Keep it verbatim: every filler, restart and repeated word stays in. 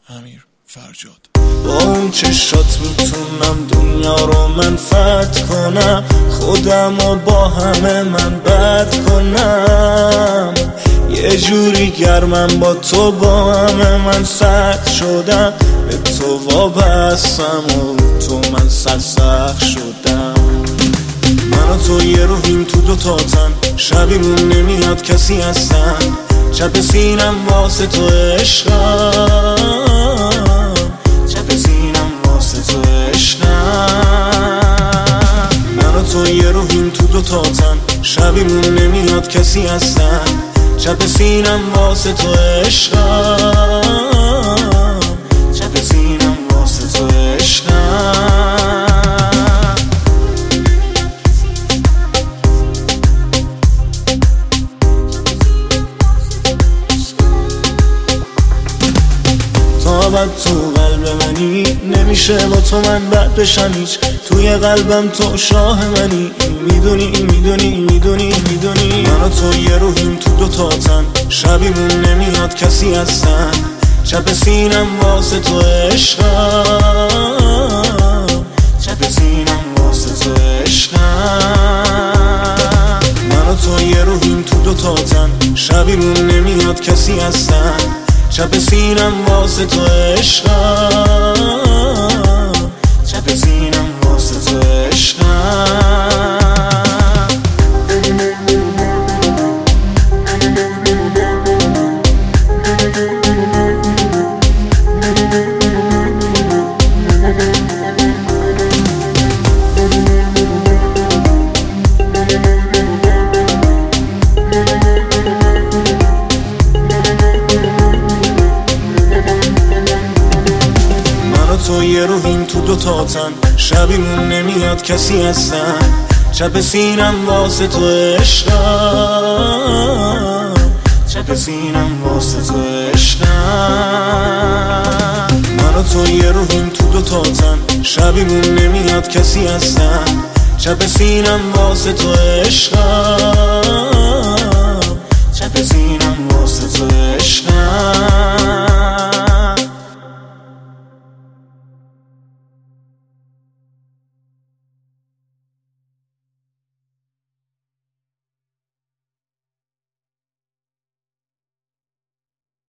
امیر فرجاد. با اون چشات میتونم دنیا رو من فتح کنم، خودم رو با همه من بد کنم. یه جوری گرمم با تو، با همه من سخت شدم. به تو وابستم و تو من سرسخت شدم. من و تو یه روحیم تو دو تا تن، شبیمون نمیاد کسی هستن. چپ سینم واسه تو عشقم، چپ سینم واسه تو عشقم. من و تو یه روحیم تو دو تا تن، شبیمون نمیاد کسی هستن. چپ سینم واسه تو عشقم، چپ سینم واسه تو عشقم. بعد تو قلب منی، نمیشه با تو من بد بشم هیچ. توی قلبم تو شاه منی، میدونی میدونی میدونی میدونی. من و تو یه روحیم تو دو تا تن، شبیمون نمیاد کسی هستن. چپ سینم واسه تو عشقم، چپ سینم واسه تو عشقم. من و تو یه روحیم تو دو تا تن، شبیمون نمیاد کسی هستن. چپ سینم واسه تو عشقم، چپ سینم واسه تو عشقم. تو یه روحیم تو دو تا تن، شبیمون نمیاد کسی هستن. چپ سینم واسه تو عشقم، چپ سینم واسه تو عشقم. من و تو یه روحیم تو دو تا تن، شبیمون نمیاد کسی هستن. چپ سینم واسه تو عشقم، چپ سینم واسه تو عشقم.